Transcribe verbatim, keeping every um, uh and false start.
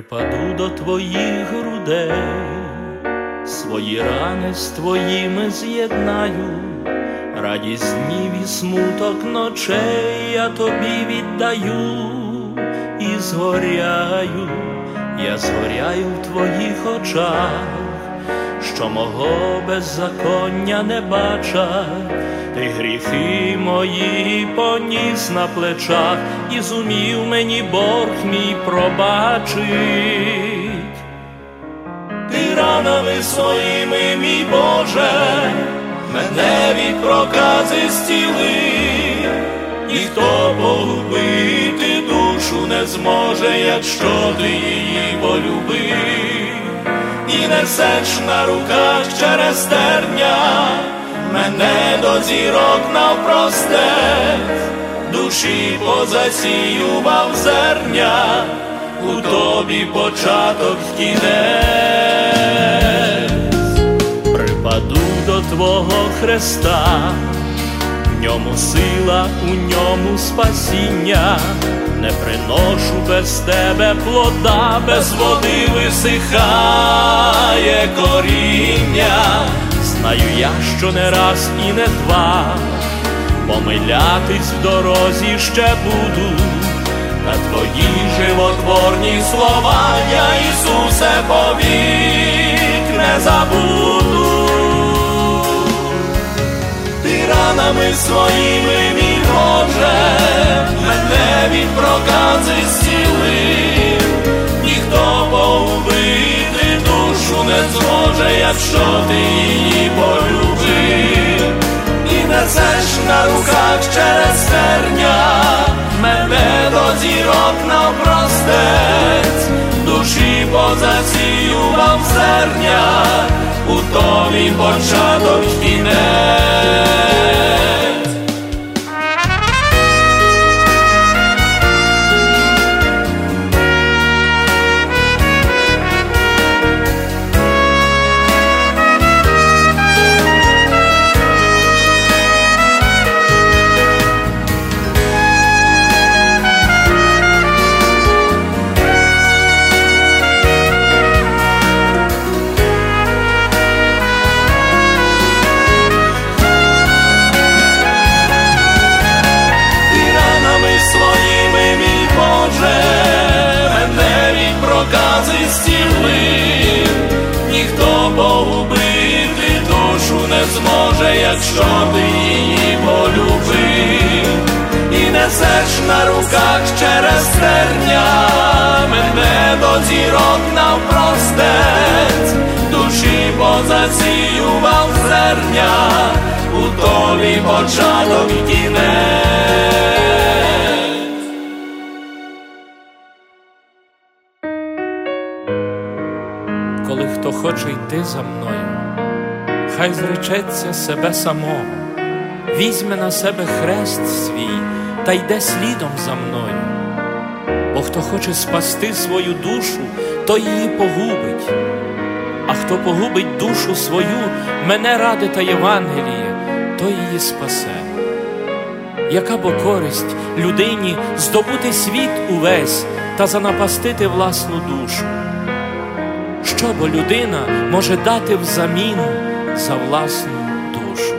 Припаду до твоїх грудей, свої рани з твоїми з'єднаю, радість днів і смуток ночей я тобі віддаю і згоряю, я згоряю в твоїх очах, що мого беззаконня не бачать. Ти гріхи мої поніс на плечах і зумів мені борг мій пробачить. Ти ранами своїми, мій Боже, мене від прокази зцілив. Ніхто погубити душу не зможе, якщо ти її полюбив. І несеш на руках через терня мене до зірок навпростець, душі позасіював зерня, у тобі початок й кінець. Припаду до твого Христа, в ньому сила, у ньому спасіння, не приношу без тебе плода, без води висихає коріння. Знаю я, що не раз і не два, помилятись в дорозі ще буду, та твої животворні слова я, Ісусе, повік не забуду. Ти ранами своїми, мій Боже, мене від прокази зцілив. Ніхто погубити душу не зможе, якщо ти її полюбив. І несеш на руках через терня мене до зірок навпростець, душі позасіював зерня, у тобі початок й кінець. Ніхто погубити душу не зможе, якщо ти її полюбив. І несеш на руках через терня мене до зірок навпростець, душі позасіював зерня, у тобі початок й кінець. Коли хто хоче йти за мною, хай зречеться себе самого, візьме на себе хрест свій та йде слідом за мною. Бо хто хоче спасти свою душу, той її погубить, а хто погубить душу свою, мене ради та Євангеліє, той її спасе. Яка бо користь людині здобути світ увесь та занапастити власну душу? Що бо людина може дати взамін за власну душу?